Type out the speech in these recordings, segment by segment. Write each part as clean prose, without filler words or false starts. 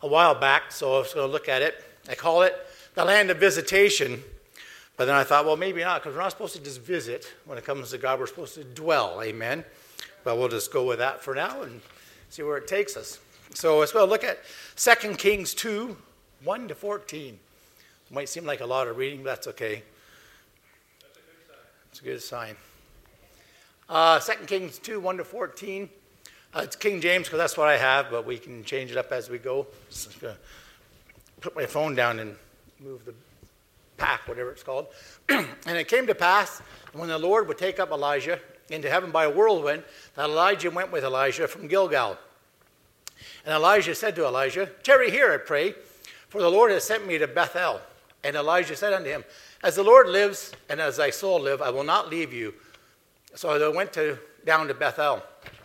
a while back, so I was going to look at it. I call it the land of visitation. But then I thought, well, maybe not, because we're not supposed to just visit. When it comes to God, we're supposed to dwell, amen? But we'll just go with that for now and see where it takes us. So let's go look at 2 Kings 2, 1 to 14. It might seem like a lot of reading, but that's okay. That's a good sign. It's a good sign. 2 Kings 2, 1 to 14. It's King James, because that's what I have, but we can change it up as we go. Just going to put my phone down and move the pack, whatever it's called. And it came to pass, when the Lord would take up Elijah into heaven by a whirlwind, that Elijah went with Elijah from Gilgal. And Elijah said to Elijah, "Tarry here, I pray, for the Lord has sent me to Bethel." And Elijah said unto him, "As the Lord lives, and as thy soul live, I will not leave you." So they went down to Bethel.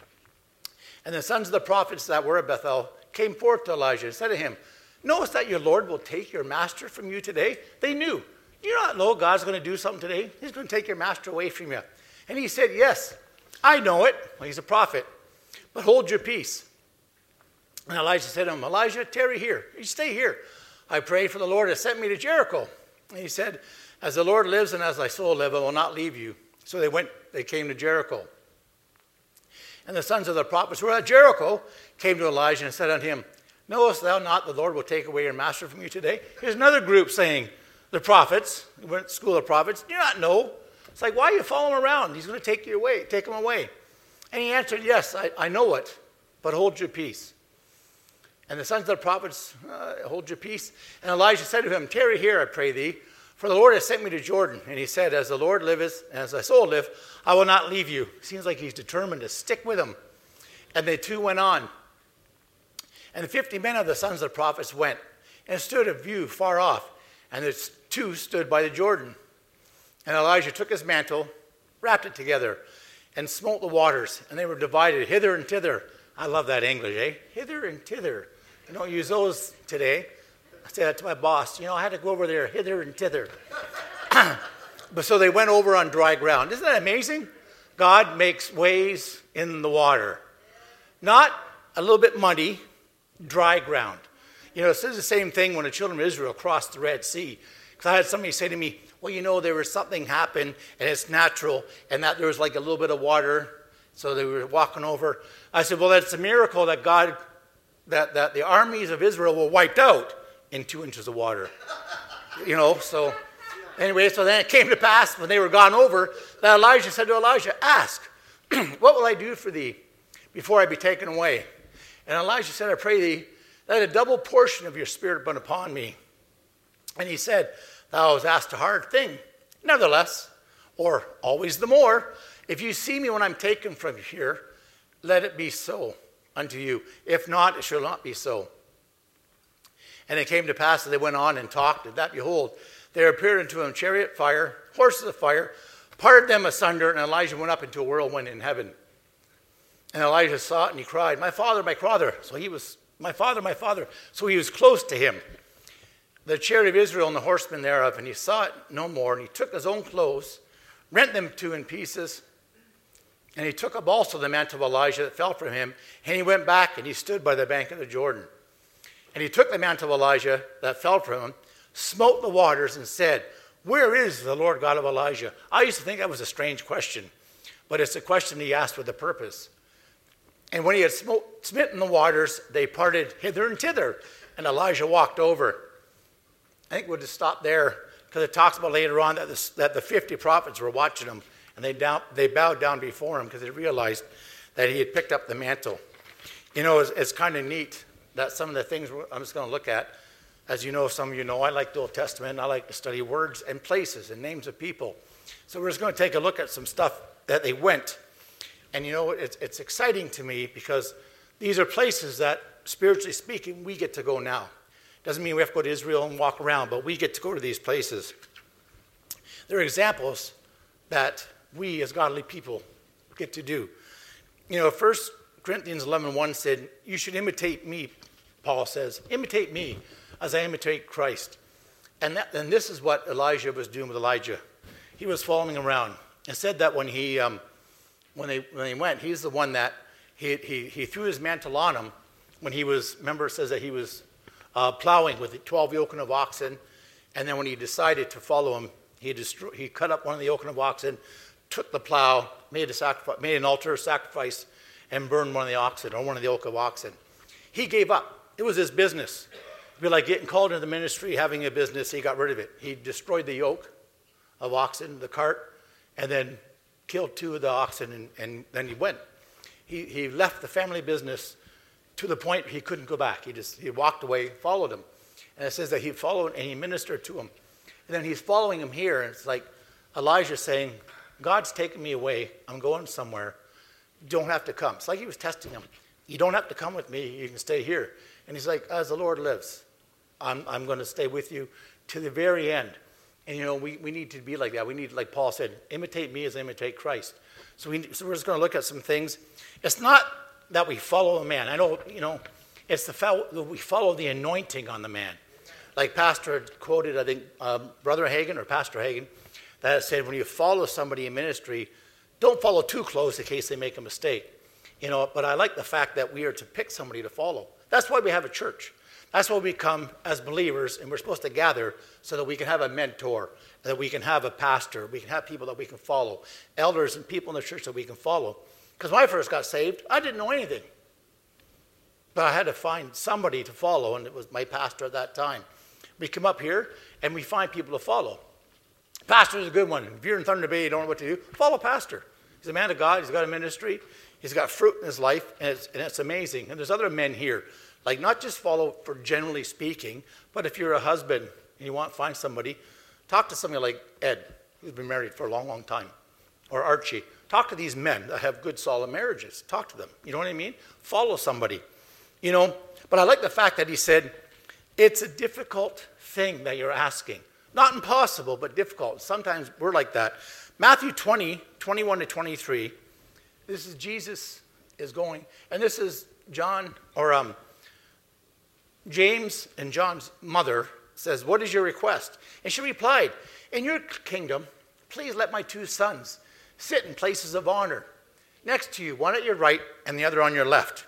And the sons of the prophets that were at Bethel came forth to Elijah and said to him, "Knowest that your Lord will take your master from you today?" They knew. Do you not know God's going to do something today? He's going to take your master away from you. And he said, "Yes, I know it." Well, he's a prophet. "But hold your peace." And Elijah said to him, "Elijah, tarry here. You stay here. I pray, for the Lord has sent me to Jericho." And he said, "As the Lord lives and as thy soul live, I will not leave you." So they came to Jericho. And the sons of the prophets who were at Jericho came to Elijah and said unto him, "Knowest thou not the Lord will take away your master from you today?" Here's another group saying, the prophets, we went to school of prophets, "Do you not know?" It's like, why are you following him around? He's going to take him away. And he answered, "Yes, I know it, but hold your peace." And the sons of the prophets, "Hold your peace." And Elijah said to him, "Tarry here, I pray thee, for the Lord has sent me to Jordan." And he said, "As the Lord liveth, and as thy soul live, I will not leave you." Seems like he's determined to stick with him. And they two went on. And the 50 men of the sons of the prophets went, and stood at view far off. And the two stood by the Jordan. And Elijah took his mantle, wrapped it together, and smote the waters. And they were divided hither and thither. I love that English, eh? Hither and thither. I don't use those today. I say that to my boss. I had to go over there, hither and thither. But so they went over on dry ground. Isn't that amazing? God makes ways in the water. Not a little bit muddy, dry ground. It says the same thing when the children of Israel crossed the Red Sea. Because I had somebody say to me, "Well, there was something happened, and it's natural, and that there was like a little bit of water, so they were walking over." I said, "Well, that's a miracle that God, that the armies of Israel were wiped out in 2 inches of water." So anyway, so then it came to pass when they were gone over, that Elijah said to Elijah, "Ask, what will I do for thee before I be taken away?" And Elijah said, "I pray thee, let a double portion of your spirit be upon me." And he said, "Thou hast asked a hard thing. Nevertheless, or always the more, if you see me when I'm taken from here, let it be so unto you. If not, it shall not be so." And it came to pass that they went on and talked, and that, behold, there appeared unto him chariot fire, horses of fire, parted them asunder, and Elijah went up into a whirlwind in heaven. And Elijah saw it, and he cried, my father, my father." So he was, "My father, my father." So he was close to him, the chariot of Israel and the horsemen thereof, and he saw it no more. And he took his own clothes, rent them two in pieces, and he took up also the mantle of Elijah that fell from him, and he went back, and he stood by the bank of the Jordan. And he took the mantle of Elijah that fell from him, smote the waters, and said, "Where is the Lord God of Elijah?" I used to think that was a strange question, but it's a question he asked with a purpose. And when he had smitten the waters, they parted hither and thither, and Elijah walked over. I think we'll just stop there, because it talks about later on that the 50 prophets were watching him, and they bowed down before him because they realized that he had picked up the mantle. It's kind of neat that some of the things I'm just going to look at, as you know, some of you know, I like the Old Testament. I like to study words and places and names of people. So we're just going to take a look at some stuff that they went. And it's exciting to me because these are places that, spiritually speaking, we get to go now. Doesn't mean we have to go to Israel and walk around, but we get to go to these places. There are examples that we as godly people get to do. 1 Corinthians 11:1 said, "You should imitate me," Paul says. "Imitate me as I imitate Christ." And this is what Elijah was doing with Elijah. He was following him around. And said that when they went, he's the one that he threw his mantle on him when he was, remember it says that he was plowing with 12 yoke of oxen. And then when he decided to follow him, he cut up one of the yoke of oxen, took the plow, made an altar, sacrifice, and burned one of the oxen, or one of the yoke of oxen. He gave up. It was his business. It'd be like getting called into the ministry, having a business. He got rid of it. He destroyed the yoke of oxen, the cart, and then killed 2 of the oxen, and then he went. He left the family business to the point he couldn't go back. He walked away, followed him. And it says that he followed and he ministered to him. And then he's following him here, and it's like Elijah saying, God's taking me away. I'm going somewhere. You don't have to come. It's like he was testing him. You don't have to come with me. You can stay here. And he's like, as the Lord lives, I'm going to stay with you to the very end. And, we need to be like that. We need, like Paul said, imitate me as I imitate Christ. So we're just going to look at some things. It's not that we follow a man. I know, it's we follow the anointing on the man. Like Pastor had quoted, I think, Brother Hagin or Pastor Hagin, that said, when you follow somebody in ministry, don't follow too close in case they make a mistake. But I like the fact that we are to pick somebody to follow. That's why we have a church. That's why we come as believers, and we're supposed to gather so that we can have a mentor, that we can have a pastor, we can have people that we can follow, elders and people in the church that we can follow. Because when I first got saved, I didn't know anything. But I had to find somebody to follow, and it was my pastor at that time. We come up here, and we find people to follow. Pastor is a good one. If you're in Thunder Bay, you don't know what to do, follow pastor. He's a man of God. He's got a ministry. He's got fruit in his life, and it's amazing. And there's other men here. Like, not just follow for generally speaking, but if you're a husband and you want to find somebody, talk to somebody like Ed, who's been married for a long, long time, or Archie. Talk to these men that have good, solid marriages. Talk to them. You know what I mean? Follow somebody. But I like the fact that he said, it's a difficult thing that you're asking. Not impossible, but difficult. Sometimes we're like that. Matthew 20, 21 to 23, this is Jesus is going, and this is John, or James and John's mother says, what is your request? And she replied, in your kingdom, please let my 2 sons sit in places of honor next to you, one at your right and the other on your left.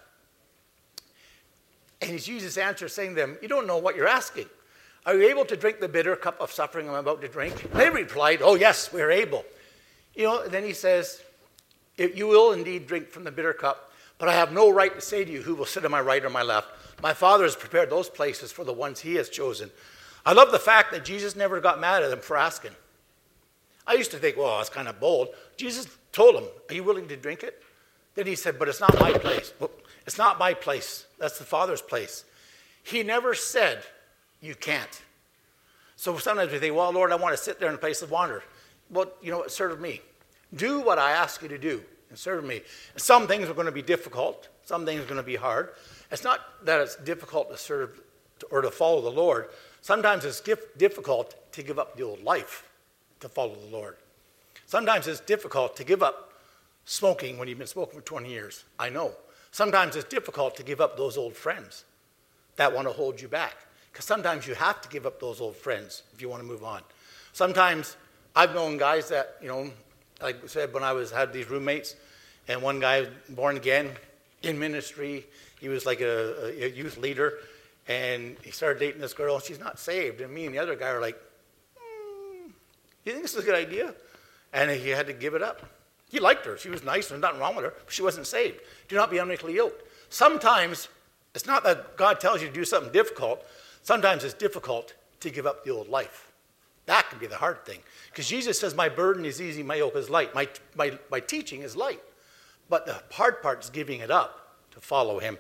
And Jesus answered, saying to them, you don't know what you're asking. Are you able to drink the bitter cup of suffering I'm about to drink? And they replied, oh yes, we're able. Then he says, you will indeed drink from the bitter cup, but I have no right to say to you who will sit on my right or my left. My Father has prepared those places for the ones he has chosen. I love the fact that Jesus never got mad at them for asking. I used to think, well, that's kind of bold. Jesus told him, are you willing to drink it? Then he said, but it's not my place. Well, it's not my place. That's the Father's place. He never said, you can't. So sometimes we think, well, Lord, I want to sit there in a place of honor. Well, serve me. Do what I ask you to do and serve me. And some things are going to be difficult. Some things are going to be hard. It's not that it's difficult to serve or to follow the Lord. Sometimes it's difficult to give up the old life to follow the Lord. Sometimes it's difficult to give up smoking when you've been smoking for 20 years. I know. Sometimes it's difficult to give up those old friends that want to hold you back. Because sometimes you have to give up those old friends if you want to move on. Sometimes I've known guys that, like I said, when I had these roommates, and one guy born again in ministry, he was like a youth leader, and he started dating this girl, and she's not saved. And me and the other guy are like, you think this is a good idea? And he had to give it up. He liked her. She was nice. There's nothing wrong with her. But she wasn't saved. Do not be unequally yoked. Sometimes it's not that God tells you to do something difficult. Sometimes it's difficult to give up the old life. That can be the hard thing. Because Jesus says, my burden is easy, my yoke is light. My teaching is light. But the hard part is giving it up to follow him.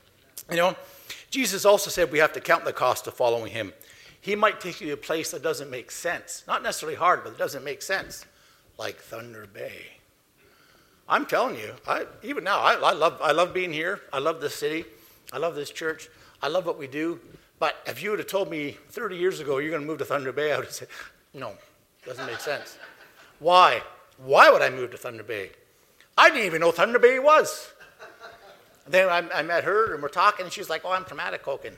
Jesus also said we have to count the cost of following him. He might take you to a place that doesn't make sense. Not necessarily hard, but it doesn't make sense. Like Thunder Bay. I'm telling you, even now, I love being here. I love this city. I love this church. I love what we do. But if you would have told me 30 years ago you're going to move to Thunder Bay, I would have said, no, doesn't make sense. Why? Why would I move to Thunder Bay? I didn't even know Thunder Bay was. Then I met her, and we're talking, and she's like, oh, I'm from Atikokan.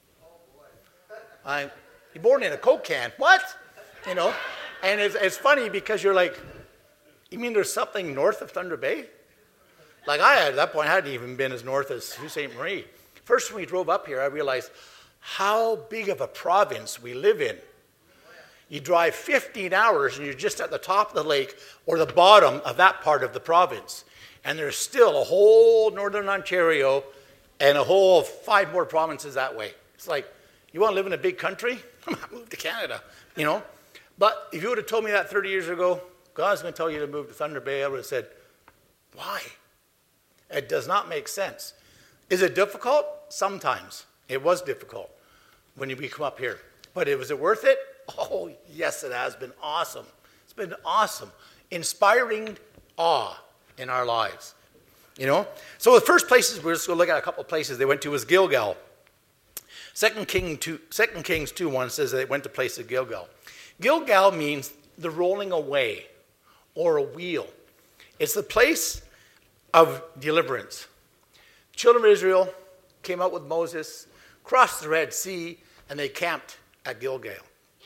You're born in a Coke can. What? And it's funny because you're like, you mean there's something north of Thunder Bay? Like at that point, I hadn't even been as north as Sault Ste. Marie. First, when we drove up here, I realized how big of a province we live in. You drive 15 hours and you're just at the top of the lake or the bottom of that part of the province. And there's still a whole northern Ontario and a whole 5 more provinces that way. It's like, you want to live in a big country? Move to Canada, you know. But if you would have told me that 30 years ago, God's going to tell you to move to Thunder Bay, I would have said, why? It does not make sense. Is it difficult? Sometimes. It was difficult when we come up here. But was it worth it? Oh, yes, it has been awesome. It's been awesome. Inspiring awe in our lives. You know? So the first places, we're just going to look at a couple of places they went to was Gilgal. 2 Kings 2:1 says they went to place of Gilgal. Gilgal means the rolling away or a wheel. It's the place of deliverance. The children of Israel came out with Moses, crossed the Red Sea, and they camped at Gilgal.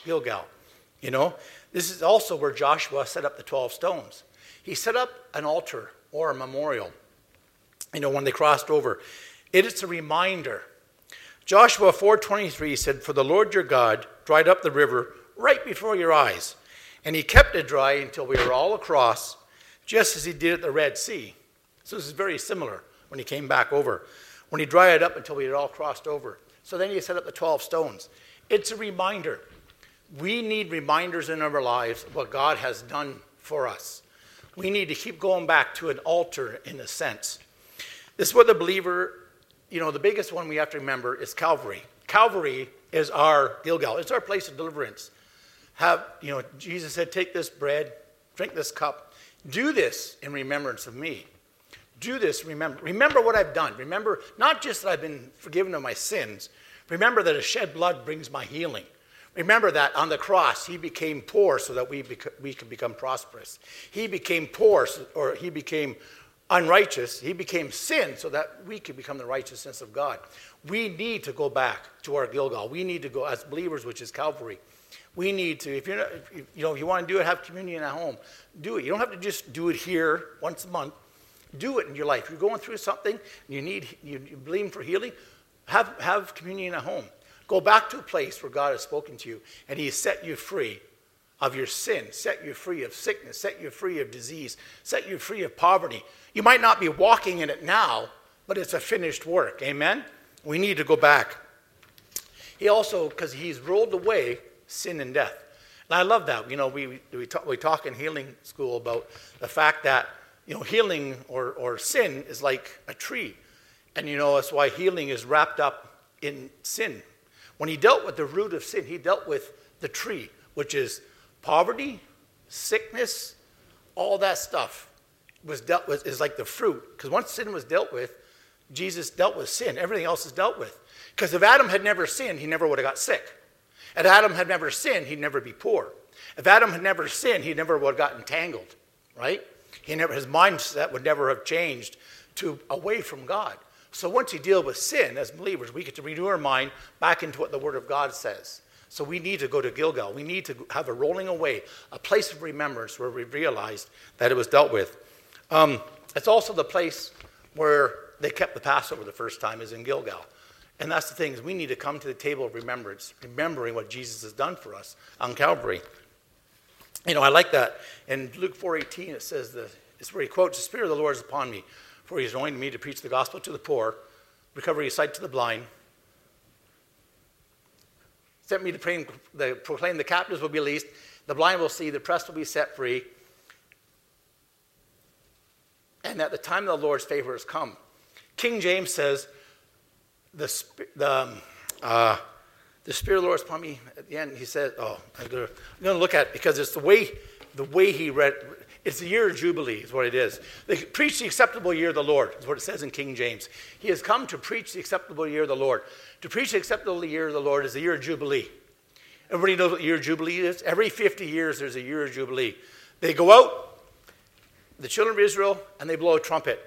You know, this is also where Joshua set up the 12 stones. He set up an altar or a memorial, you know, when they crossed over. It is a reminder. Joshua 4:23 said, "For the Lord your God dried up the river right before your eyes, and he kept it dry until we were all across, just as he did at the Red Sea." So this is very similar when he came back over. When he dried it up until we had all crossed over. So then he set up the 12 stones. It's a reminder. We need reminders in our lives of what God has done for us. We need to keep going back to an altar in a sense. This is what the believer, you know, the biggest one we have to remember is Calvary. Calvary is our Gilgal. It's our place of deliverance. Jesus said, take this bread, drink this cup. Do this in remembrance of me. Do this, remember what I've done. Remember, not just that I've been forgiven of my sins. Remember that a shed blood brings my healing. Remember that on the cross, he became poor so that we could become prosperous. He became poor, or he became unrighteous. He became sin so that we could become the righteousness of God. We need to go back to our Gilgal. We need to go as believers, which is Calvary. We need to, if you want to do it, have communion at home. Do it. You don't have to just do it here once a month. Do it in your life. If you're going through something, and you're believing for healing, have communion at home. Go back to a place where God has spoken to you, and he has set you free of your sin, set you free of sickness, set you free of disease, set you free of poverty. You might not be walking in it now, but it's a finished work. Amen? We need to go back. He also, because he's rolled away sin and death. And I love that. You know, we talk in healing school about the fact that, you know, healing or sin is like a tree. And, you know, that's why healing is wrapped up in sin. When he dealt with the root of sin, he dealt with the tree, which is poverty, sickness, all that stuff was dealt with, is like the fruit. Because once sin was dealt with, Jesus dealt with sin. Everything else is dealt with. Because if Adam had never sinned, he never would have got sick. If Adam had never sinned, he'd never be poor. If Adam had never sinned, he never would have gotten entangled, right? His mindset would never have changed away from God. So once you deal with sin as believers, we get to renew our mind back into what the Word of God says. So we need to go to Gilgal. We need to have a rolling away, a place of remembrance where we realized that it was dealt with. It's also the place where they kept the Passover the first time, is in Gilgal. And that's the thing, is we need to come to the table of remembrance, remembering what Jesus has done for us on Calvary. You know, I like that. In Luke 4:18, it says, it's where he quotes, "The Spirit of the Lord is upon me, for he has anointed me to preach the gospel to the poor, recovery of sight to the blind, sent me to proclaim the captives will be released, the blind will see, the oppressed will be set free, and that the time of the Lord's favor has come." King James says, the Spirit of the Lord is upon me. At the end, he says, I'm going to look at it because it's the way he read. It's the year of Jubilee is what it is. They preach the acceptable year of the Lord is what it says in King James. He has come to preach the acceptable year of the Lord. To preach the acceptable year of the Lord is the year of Jubilee. Everybody knows what the year of Jubilee is? Every 50 years there's a year of Jubilee. They go out, the children of Israel, and they blow a trumpet.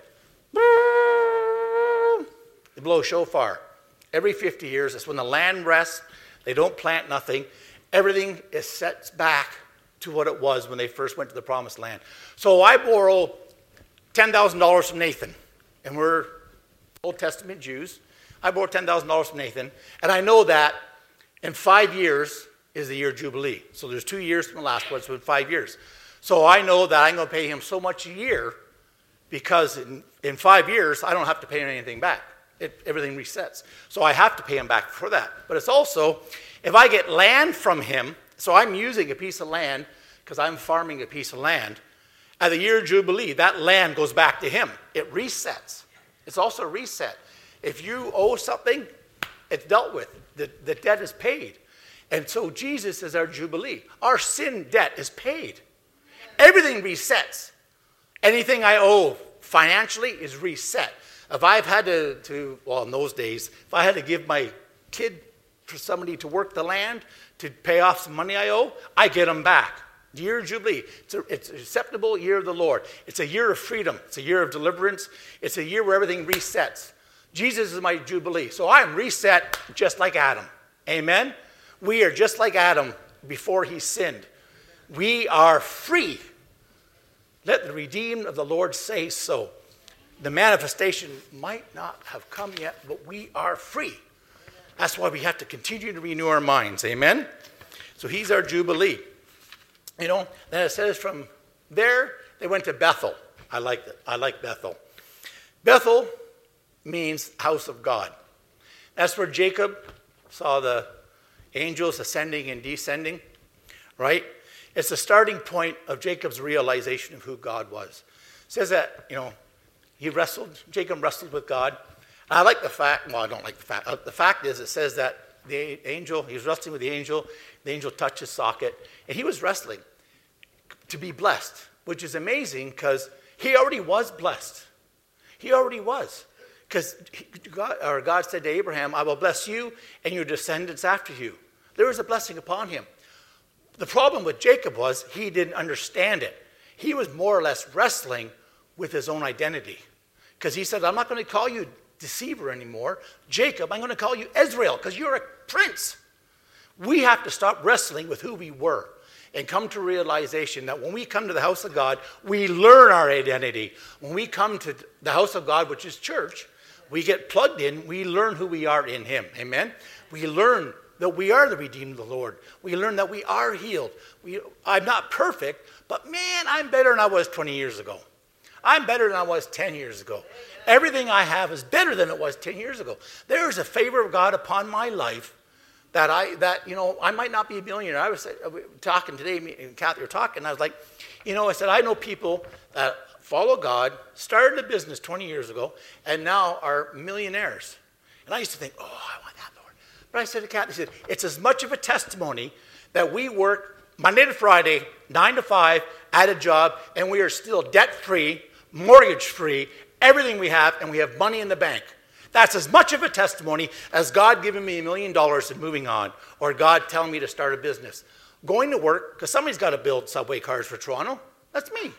They blow a shofar. Every 50 years, that's when the land rests. They don't plant nothing. Everything is set back to what it was when they first went to the promised land. So I borrow $10,000 from Nathan, and we're Old Testament Jews. I borrowed $10,000 from Nathan, and I know that in 5 years is the year of Jubilee. So there's 2 years from the last one, so it's 5 years. So I know that I'm going to pay him so much a year because in 5 years, I don't have to pay him anything back. Everything resets. So I have to pay him back for that. But it's also, if I get land from him, so I'm using a piece of land because I'm farming a piece of land, at the year of Jubilee, that land goes back to him. It resets. It's also a reset. If you owe something, it's dealt with. The debt is paid. And so Jesus is our Jubilee. Our sin debt is paid. Everything resets. Anything I owe financially is reset. If I've had well, in those days, if I had to give my kid for somebody to work the land to pay off some money I owe, I get them back. The year of Jubilee, it's a acceptable year of the Lord. It's a year of freedom. It's a year of deliverance. It's a year where everything resets. Jesus is my Jubilee. So I'm reset just like Adam. Amen? We are just like Adam before he sinned. We are free. Let the redeemed of the Lord say so. The manifestation might not have come yet, but we are free. That's why we have to continue to renew our minds. Amen? So he's our Jubilee. You know, then it says from there, they went to Bethel. I like that. I like Bethel. Bethel means house of God. That's where Jacob saw the angels ascending and descending, right? It's the starting point of Jacob's realization of who God was. It says that, you know, Jacob wrestled with God. And I like the fact, well, I don't like the fact. The fact is, it says that the angel, he was wrestling with the angel touched his socket, and he was wrestling to be blessed, which is amazing because he already was blessed. He already was. Because God said to Abraham, I will bless you and your descendants after you. There was a blessing upon him. The problem with Jacob was he didn't understand it. He was more or less wrestling with his own identity. Because he said, I'm not going to call you deceiver anymore. Jacob, I'm going to call you Israel because you're a prince. We have to stop wrestling with who we were and come to realization that when we come to the house of God, we learn our identity. When we come to the house of God, which is church, we get plugged in, we learn who we are in him. Amen? We learn that we are the redeemed of the Lord. We learn that we are healed. I'm not perfect, but man, I'm better than I was 20 years ago. I'm better than I was 10 years ago. Everything I have is better than it was 10 years ago. There is a favor of God upon my life that I might not be a millionaire. I was talking today, me and Kathy were talking, and I was like, I said, I know people that follow God, started a business 20 years ago, and now are millionaires. And I used to think, oh, I want that, Lord. But I said to Kathy, I said, it's as much of a testimony that we work Monday to Friday, 9 to 5, at a job, and we are still debt-free, mortgage-free, everything we have, and we have money in the bank. That's as much of a testimony as God giving me $1 million and moving on, or God telling me to start a business. Going to work, because somebody's got to build subway cars for Toronto. That's me.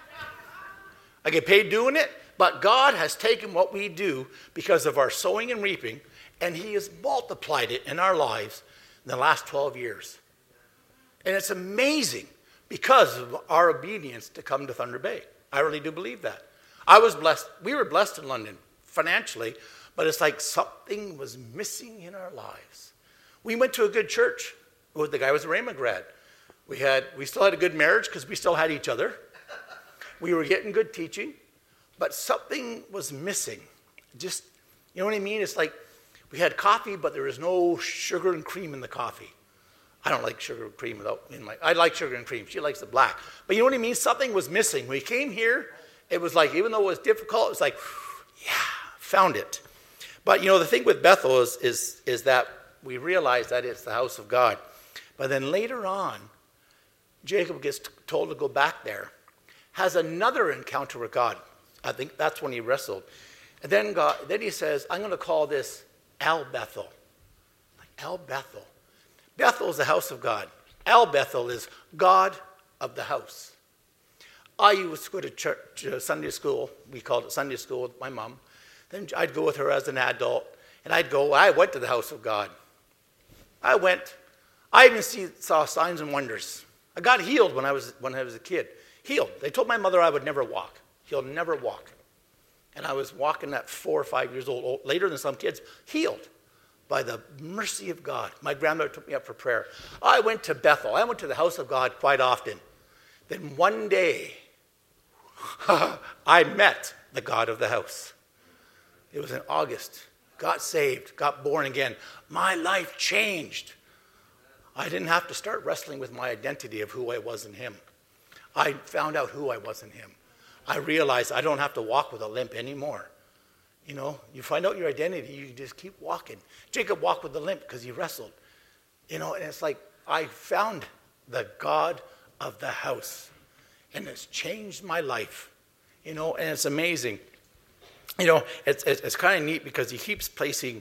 I get paid doing it, but God has taken what we do because of our sowing and reaping, and he has multiplied it in our lives in the last 12 years. And it's amazing because of our obedience to come to Thunder Bay. I really do believe that. I was blessed. We were blessed in London financially, but it's like something was missing in our lives. We went to a good church. The guy was a Rhema grad. We still had a good marriage because we still had each other. We were getting good teaching, but something was missing. Just, you know what I mean? It's like we had coffee, but there was no sugar and cream in the coffee. I don't like sugar and cream I like sugar and cream. She likes the black. But you know what I mean? Something was missing. When we came here, it was like, even though it was difficult, it was like, yeah, found it. But the thing with Bethel is that we realize that it's the house of God. But then later on, Jacob gets told to go back there, has another encounter with God. I think that's when he wrestled. And then he says, I'm going to call this El Bethel. Like El Bethel. Bethel is the house of God. El Bethel is God of the house. I used to go to church, Sunday school. We called it Sunday school with my mom. Then I'd go with her as an adult, and I went to the house of God. I even saw signs and wonders. I got healed when I was a kid. Healed. They told my mother I would never walk. He'll never walk. And I was walking at 4 or 5 years old, later than some kids, healed by the mercy of God. My grandmother took me up for prayer. I went to Bethel. I went to the house of God quite often. Then one day, I met the God of the house. It was in August. Got saved, got born again. My life changed. I didn't have to start wrestling with my identity of who I was in him. I found out who I was in him. I realized I don't have to walk with a limp anymore. You know, you find out your identity, you just keep walking. Jacob walked with a limp because he wrestled. You know, and it's like I found the God of the house. And it's changed my life. You know, and it's amazing. You know, it's kind of neat because he keeps placing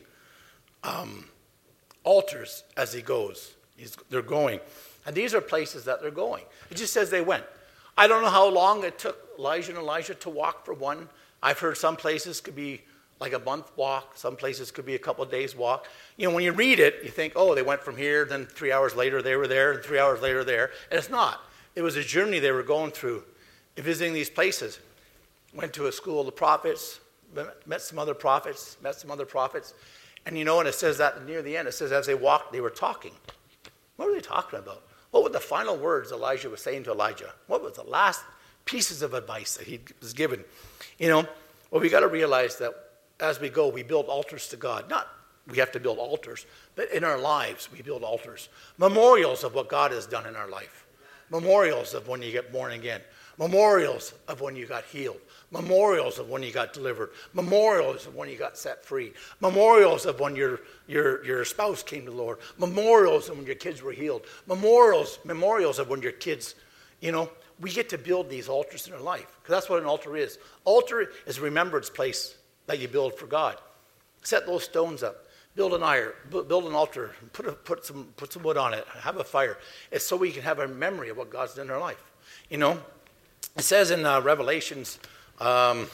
altars as he goes. They're going. And these are places that they're going. It just says they went. I don't know how long it took Elijah and Elisha to walk for one. I've heard some places could be like a month walk. Some places could be a couple of days walk. You know, when you read it, you think, oh, they went from here, then 3 hours later they were there, and 3 hours later there. And it's not. It was a journey they were going through, visiting these places. Went to a school of the prophets, met some other prophets. And you know, and it says that near the end, it says as they walked, they were talking. What were they talking about? What were the final words Elijah was saying to Elijah? What was the last pieces of advice that he was given? You know, well, we got to realize that as we go, we build altars to God. Not we have to build altars, but in our lives, we build altars. Memorials of what God has done in our life. Memorials of when you get born again. Memorials of when you got healed. Memorials of when you got delivered. Memorials of when you got set free. Memorials of when your spouse came to the Lord. Memorials of when your kids were healed. Memorials of when your kids, you know, we get to build these altars in our life. Because that's what an altar is. Altar is a remembrance place that you build for God. Set those stones up. Build an altar. Put some wood on it. Have a fire. It's so we can have a memory of what God's done in our life. You know, it says in Revelations, I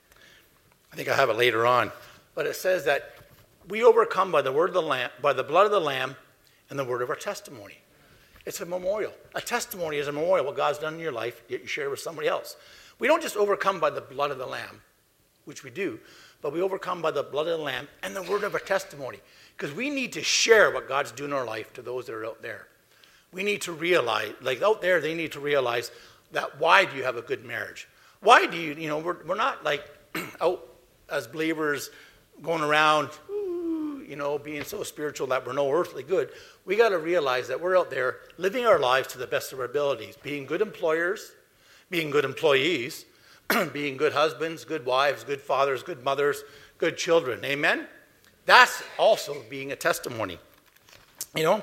think I have it later on, but it says that we overcome by the word of the Lamb, by the blood of the Lamb, and the word of our testimony. It's a memorial. A testimony is a memorial. What God's done in your life, yet you share with somebody else. We don't just overcome by the blood of the Lamb, which we do, but we overcome by the blood of the Lamb and the word of our testimony. Because we need to share what God's doing in our life to those that are out there. We need to realize, like out there, they need to realize that why do you have a good marriage? Why do you know, we're not like out as believers going around, you know, being so spiritual that we're no earthly good. We got to realize that we're out there living our lives to the best of our abilities, being good employers, being good employees, being good husbands, good wives, good fathers, good mothers, good children. Amen? That's also being a testimony. You know?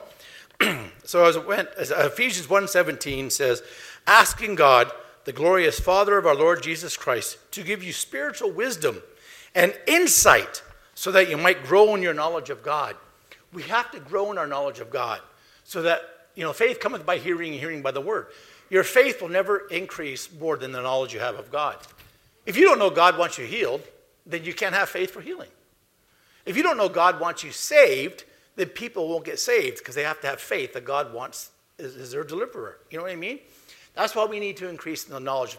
So as Ephesians 1:17 says, asking God, the glorious Father of our Lord Jesus Christ, to give you spiritual wisdom and insight so that you might grow in your knowledge of God. We have to grow in our knowledge of God so that, you know, faith cometh by hearing and hearing by the word. Your faith will never increase more than the knowledge you have of God. If you don't know God wants you healed, then you can't have faith for healing. If you don't know God wants you saved, then people won't get saved because they have to have faith that God wants is their deliverer. You know what I mean? That's why we need to increase the knowledge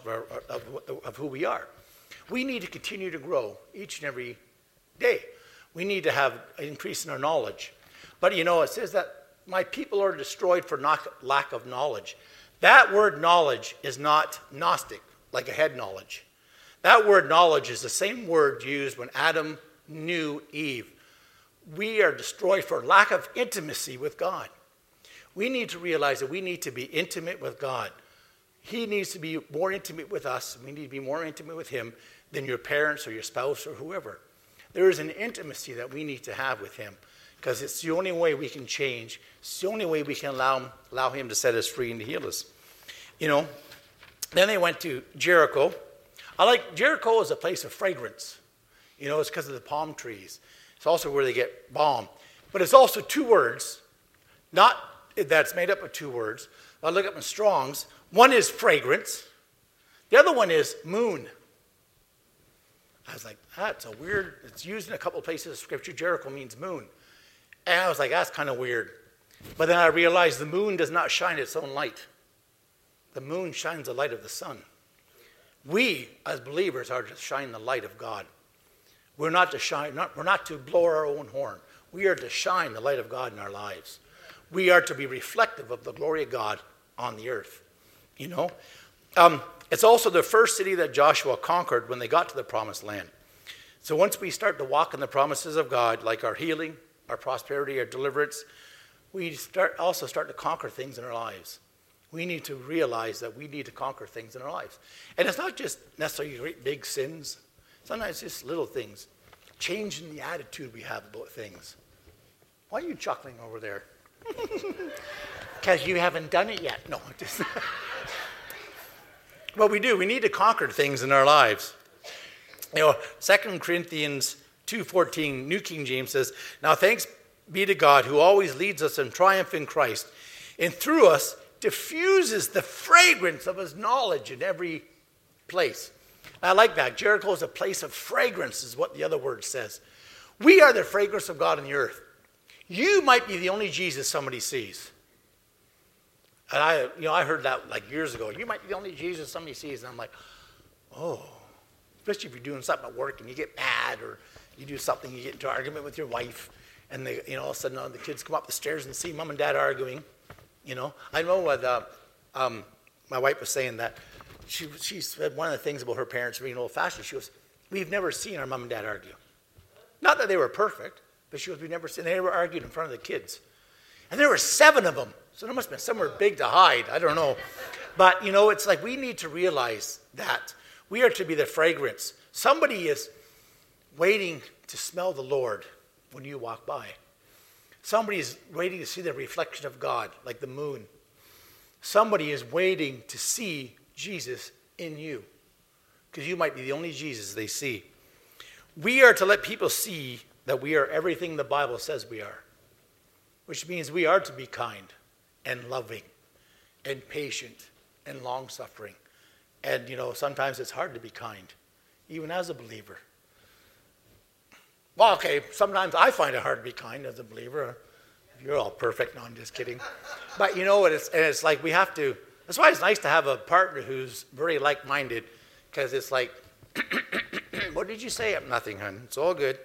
of who we are. We need to continue to grow each and every day. We need to have an increase in our knowledge. But, you know, it says that my people are destroyed for lack of knowledge. That word knowledge is not Gnostic, like a head knowledge. That word knowledge is the same word used when Adam knew Eve. We are destroyed for lack of intimacy with God. We need to realize that we need to be intimate with God. He needs to be more intimate with us. We need to be more intimate with him than your parents or your spouse or whoever. There is an intimacy that we need to have with him because it's the only way we can change. It's the only way we can allow him to set us free and to heal us. You know, then they went to Jericho. Jericho is a place of fragrance. You know, it's because of the palm trees. It's also where they get balm. But it's also two words, not that's made up of two words. I look up in Strong's. One is fragrance. The other one is moon. I was like, that's a weird, it's used in a couple of places in Scripture. Jericho means moon. And I was like, that's kind of weird. But then I realized the moon does not shine its own light. The moon shines the light of the sun. We, as believers, are to shine the light of God. We're not to shine, we're not to blow our own horn. We are to shine the light of God in our lives. We are to be reflective of the glory of God on the earth. You know? It's also the first city that Joshua conquered when they got to the promised land. So once we start to walk in the promises of God, like our healing, our prosperity, our deliverance, we also start to conquer things in our lives. We need to realize that we need to conquer things in our lives. And it's not just necessarily great big sins. Sometimes it's just little things. Changing the attitude we have about things. Why are you chuckling over there? Because you haven't done it yet. No, just... But we do. We need to conquer things in our lives. 2 Corinthians 2:14, New King James says, "Now thanks be to God who always leads us in triumph in Christ, and through us diffuses the fragrance of his knowledge in every place." I like that. Jericho is a place of fragrance, is what the other word says. We are the fragrance of God in the earth. You might be the only Jesus somebody sees. And I heard that like years ago. You might be the only Jesus somebody sees. And I'm like, oh. Especially if you're doing something at work and you get mad, or you do something, you get into an argument with your wife, and all of a sudden the kids come up the stairs and see mom and dad arguing. I know what my wife was saying, that she said one of the things about her parents being old-fashioned. She goes, "We've never seen our mom and dad argue. Not that they were perfect, but she goes, we've never seen. They ever argued in front of the kids, and there were 7 of them. So there must have been somewhere big to hide. I don't know, but it's like we need to realize that we are to be the fragrance. Somebody is waiting to smell the Lord when you walk by. Somebody is waiting to see the reflection of God, like the moon. Somebody is waiting to see Jesus in you, because you might be the only Jesus they see. We are to let people see that we are everything the Bible says we are, which means we are to be kind and loving and patient and long-suffering. And, sometimes it's hard to be kind, even as a believer. Well, okay, sometimes I find it hard to be kind as a believer. You're all perfect. No, I'm just kidding. But you know what? It's like we have to. That's why it's nice to have a partner who's very like-minded, because it's like, what did you say? Nothing, hon. It's all good.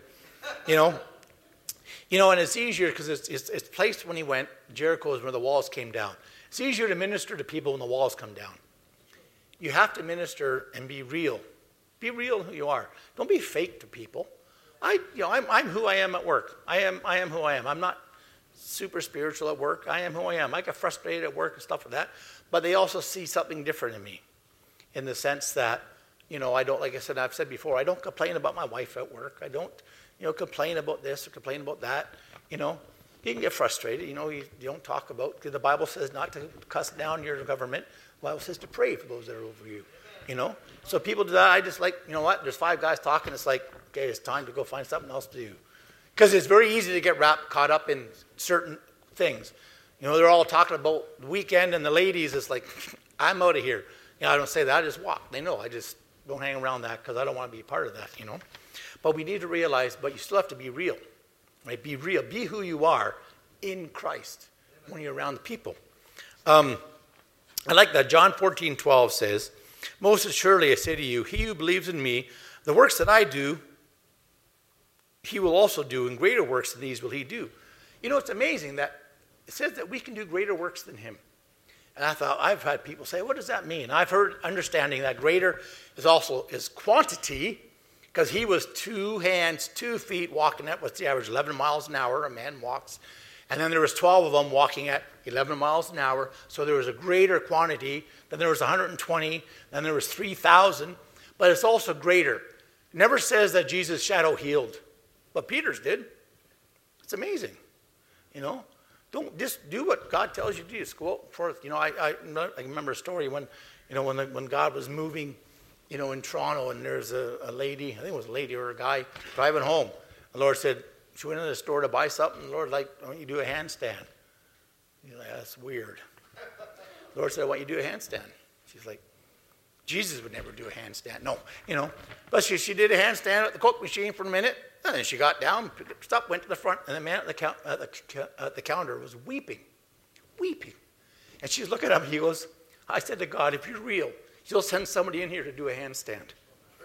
And it's easier because it's placed when he went. Jericho is where the walls came down. It's easier to minister to people when the walls come down. You have to minister and be real. Be real who you are. Don't be fake to people. I'm who I am at work. I am who I am. I'm not super spiritual at work. I am who I am. I get frustrated at work and stuff like that. But they also see something different in me, in the sense that, I don't, like I said, I've said before, I don't complain about my wife at work. I don't, complain about this or complain about that. You can get frustrated. You don't talk about, because the Bible says not to cuss down your government. The Bible says to pray for those that are over you. So people do that. I just like, there's 5 guys talking. It's like, okay, it's time to go find something else to do. Because it's very easy to get caught up in certain things. They're all talking about the weekend, and the ladies, it's like, I'm out of here. I don't say that. I just walk. They know. I just don't hang around that because I don't want to be a part of that, But we need to realize, but you still have to be real. Right? Be real. Be who you are in Christ when you're around the people. I like that. John 14:12 says, "Most assuredly I say to you, he who believes in me, the works that I do, he will also do, and greater works than these will he do." It's amazing that it says that we can do greater works than him. And I've had people say, what does that mean? I've heard understanding that greater is quantity, because he was 2 hands, 2 feet walking at, what's the average, 11 miles an hour a man walks. And then there was 12 of them walking at 11 miles an hour. So there was a greater quantity. Then there was 120. Then there was 3,000. But it's also greater. It never says that Jesus' shadow healed. But Peter's did. It's amazing. Don't just do what God tells you to do. Just go out forth. I remember a story when God was moving, in Toronto, and there's a lady, I think it was a lady or a guy, driving home. The Lord said, she went into the store to buy something. The Lord, why don't you do a handstand? He's like, that's weird. The Lord said, why don't you do a handstand? She's like, Jesus would never do a handstand. No, But she did a handstand at the Coke machine for a minute, and then she got down, picked up stuff, went to the front, and the man at the counter was weeping. And she's looking at him. He goes, I said to God, if you're real, you'll send somebody in here to do a handstand.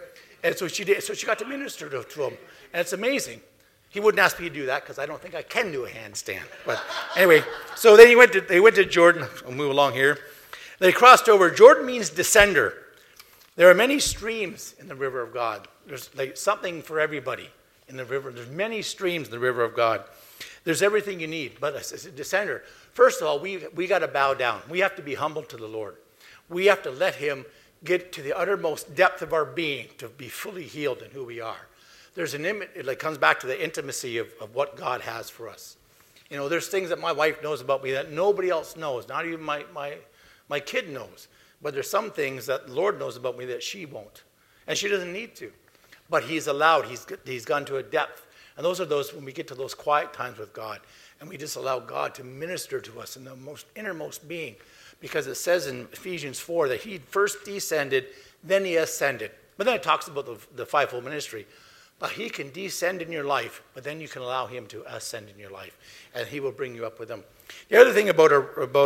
And so she did. So she got to minister to him. And it's amazing. He wouldn't ask me to do that because I don't think I can do a handstand. But anyway, so then they went to Jordan. I'll move along here. They crossed over. Jordan means descender. There are many streams in the river of God. There's like something for everybody in the river. There's many streams in the river of God. There's everything you need. But as a descender, first of all, we got to bow down. We have to be humble to the Lord. We have to let him get to the uttermost depth of our being to be fully healed in who we are. There's it comes back to the intimacy of what God has for us. You know, there's things that my wife knows about me that nobody else knows. Not even my kid knows. But there's some things that the Lord knows about me that she won't. And she doesn't need to. But he's allowed. He's gone to a depth. And those are those when we get to those quiet times with God. And we just allow God to minister to us in the most innermost being. Because it says in Ephesians 4 that he first descended, then he ascended. But then it talks about the fivefold ministry. But he can descend in your life, but then you can allow him to ascend in your life. And he will bring you up with him. The other thing about a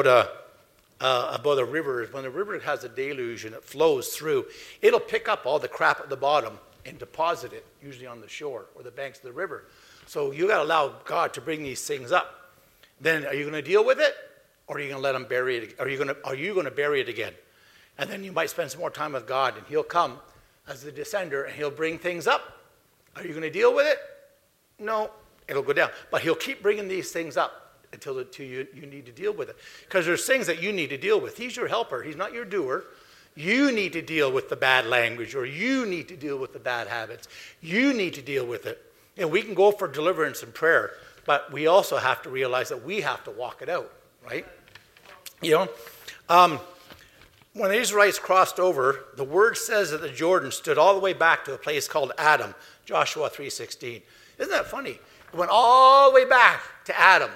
river is when the river has a deluge and it flows through, it'll pick up all the crap at the bottom and deposit it, usually on the shore or the banks of the river. So you got to allow God to bring these things up. Then are you going to deal with it, or are you going to let him bury it? Are you going to bury it again? And then you might spend some more time with God, and he'll come as the descender, and he'll bring things up. Are you going to deal with it? No, it'll go down. But he'll keep bringing these things up until you need to deal with it. Because there's things that you need to deal with. He's your helper. He's not your doer. You need to deal with the bad language, or you need to deal with the bad habits. You need to deal with it. And we can go for deliverance and prayer, but we also have to realize that we have to walk it out, right? You know, when the Israelites crossed over, the word says that the Jordan stood all the way back to a place called Adam, Joshua 3:16. Isn't that funny? It went all the way back to Adam.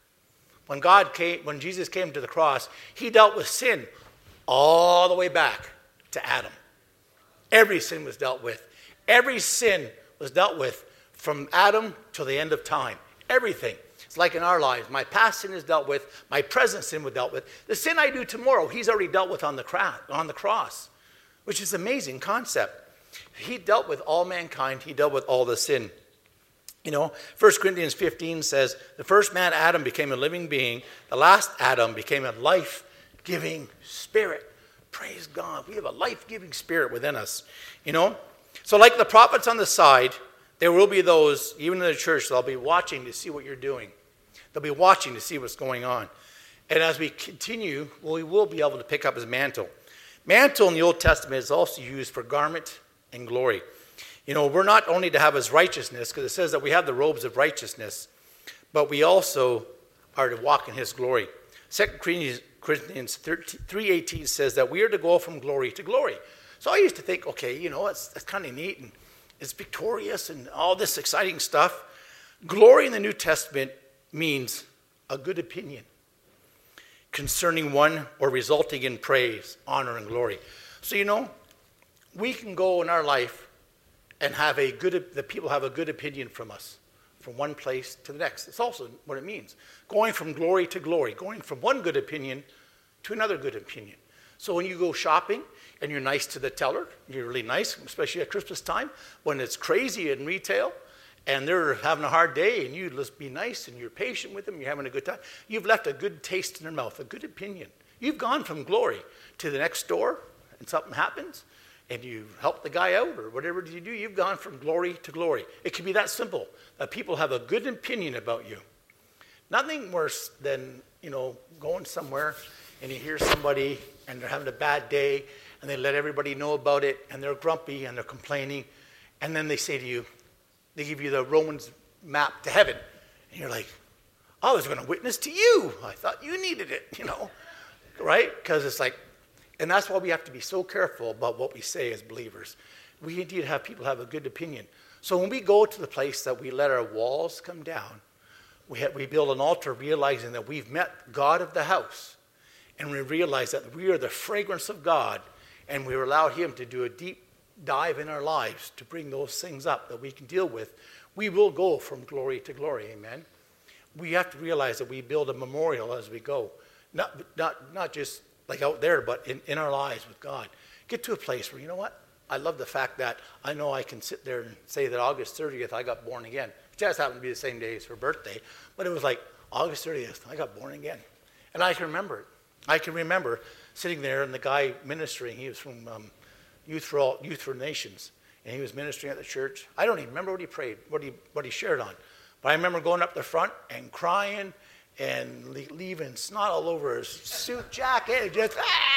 When Jesus came to the cross, he dealt with sin all the way back to Adam. Every sin was dealt with. Every sin was dealt with from Adam till the end of time. Everything. It's like in our lives. My past sin is dealt with. My present sin was dealt with. The sin I do tomorrow, he's already dealt with on the cross, which is an amazing concept. He dealt with all mankind. He dealt with all the sin. You know, 1 Corinthians 15 says, the first man, Adam, became a living being. The last Adam became a life-giving spirit. Praise God. We have a life-giving spirit within us. You know? So like the prophets on the side, there will be those, even in the church, they'll be watching to see what you're doing. They'll be watching to see what's going on. And as we continue, we will be able to pick up his mantle. Mantle in the Old Testament is also used for garment and glory. You know, we're not only to have his righteousness, because it says that we have the robes of righteousness, but we also are to walk in his glory. 2 Corinthians 3:18 says that we are to go from glory to glory. So I used to think, okay, you know, that's kind of neat, and it's victorious and all this exciting stuff. Glory in the New Testament means a good opinion concerning one or resulting in praise, honor, and glory. So, you know, we can go in our life and the people have a good opinion from us, from one place to the next. It's also what it means. Going from glory to glory, going from one good opinion to another good opinion. So when you go shopping and you're nice to the teller, you're really nice, especially at Christmas time, when it's crazy in retail and they're having a hard day and you just be nice and you're patient with them, you're having a good time, you've left a good taste in their mouth, a good opinion. You've gone from glory to the next store and something happens and you help the guy out or whatever you do, you've gone from glory to glory. It can be that simple, that people have a good opinion about you. Nothing worse than, you know, going somewhere and you hear somebody and they're having a bad day and they let everybody know about it and they're grumpy and they're complaining, and then they say to you, they give you the Romans map to heaven, and you're like, I was going to witness to you. I thought you needed it, you know, right? Because it's like, and that's why we have to be so careful about what we say as believers. We need to have people have a good opinion. So when we go to the place that we let our walls come down, we build an altar realizing that we've met God of the house, and we realize that we are the fragrance of God, and we allow him to do a deep dive in our lives to bring those things up that we can deal with. We will go from glory to glory, amen? We have to realize that we build a memorial as we go. Not just like out there, but in our lives with God. Get to a place where, you know what? I love the fact that I know I can sit there and say that August 30th I got born again. It just happened to be the same day as her birthday, but it was like August 30th I got born again. And I can remember it. I can remember sitting there and the guy ministering, he was from Youth for Nations, and he was ministering at the church. I don't even remember what he prayed, what he shared on. But I remember going up the front and crying and leaving snot all over his suit jacket, just,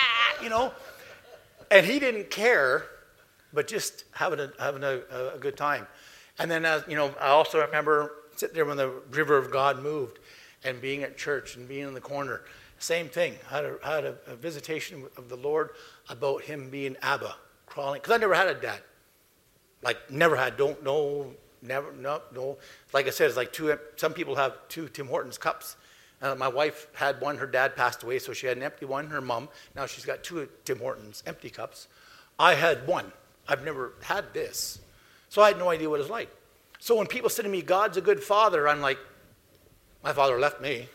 And he didn't care, but just having a good time. And then, I also remember sitting there when the river of God moved and being at church and being in the corner. Same thing. I had a visitation of the Lord about him being Abba, crawling. Because I never had a dad. Like, never had, don't know, never, no. Like I said, it's like some people have 2 Tim Hortons cups. My wife had one. Her dad passed away, so she had an empty one, her mom. Now she's got 2 Tim Hortons empty cups. I had one. I've never had this. So I had no idea what it was like. So when people say to me, God's a good father, I'm like, my father left me.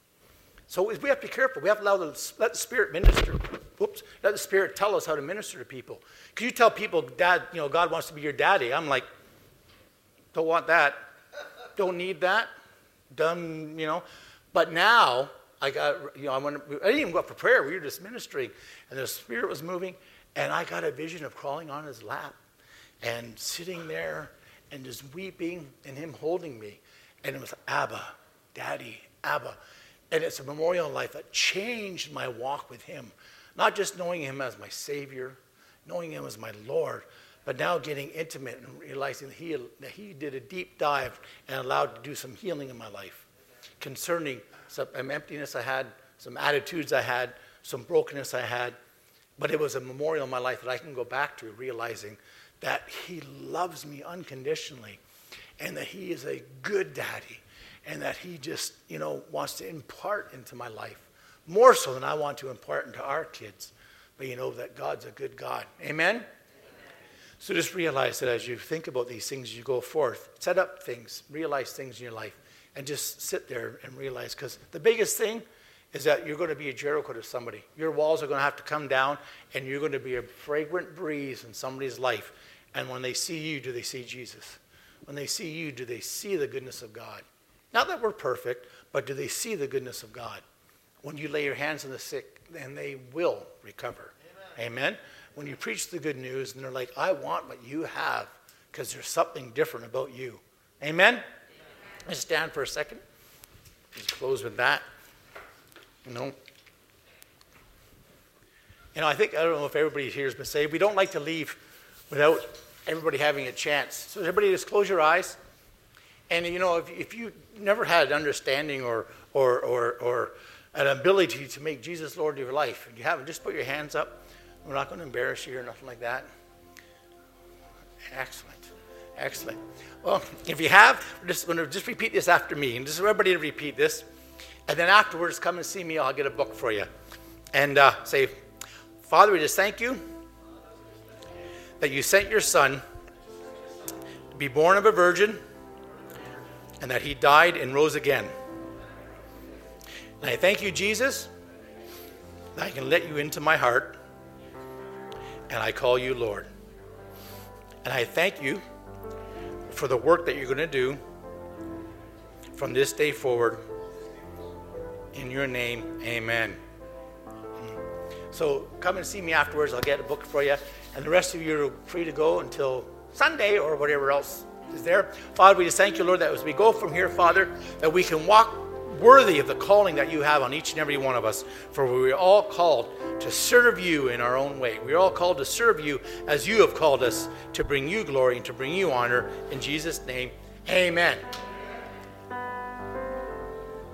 So we have to be careful. We have to let the Spirit minister. Let the Spirit tell us how to minister to people. Because you tell people, Dad, God wants to be your daddy. I'm like, don't want that. Don't need that. Done, But now, I didn't even go up for prayer. We were just ministering. And the Spirit was moving. And I got a vision of crawling on his lap and sitting there and just weeping and him holding me. And it was Abba, Daddy, Abba. And it's a memorial in life that changed my walk with him. Not just knowing him as my Savior, knowing him as my Lord, but now getting intimate and realizing that he did a deep dive and allowed to do some healing in my life concerning some emptiness I had, some attitudes I had, some brokenness I had. But it was a memorial in my life that I can go back to, realizing that he loves me unconditionally and that he is a good daddy and that he just, wants to impart into my life more so than I want to impart into our kids. But that God's a good God. Amen? So just realize that as you think about these things, you go forth, set up things, realize things in your life, and just sit there and realize, because the biggest thing is that you're going to be a Jericho to somebody. Your walls are going to have to come down, and you're going to be a fragrant breeze in somebody's life. And when they see you, do they see Jesus? When they see you, do they see the goodness of God? Not that we're perfect, but do they see the goodness of God? When you lay your hands on the sick, then they will recover. Amen? Amen? When you preach the good news, and they're like, I want what you have, because there's something different about you. Amen? Amen. Let's stand for a second. Let's close with that. I think, I don't know if everybody here has been saved. We don't like to leave without everybody having a chance. So everybody just close your eyes. And, if you never had an understanding or an ability to make Jesus Lord of your life, and you haven't, just put your hands up. We're not going to embarrass you or nothing like that. Excellent. Excellent. Well, if you have, we're just going to just repeat this after me. And just everybody to repeat this. And then afterwards, come and see me. I'll get a book for you. And say, Father, we just thank you that you sent your son to be born of a virgin and that he died and rose again. And I thank you, Jesus, that I can let you into my heart and I call you Lord. And I thank you for the work that you're going to do from this day forward. In your name, amen. So come and see me afterwards. I'll get a book for you. And the rest of you are free to go until Sunday or whatever else is there. Father, we just thank you, Lord, that as we go from here, Father, that we can walk worthy of the calling that you have on each and every one of us. For we're all called to serve you in our own way. We're all called to serve you as you have called us, to bring you glory and to bring you honor. In Jesus' name, amen.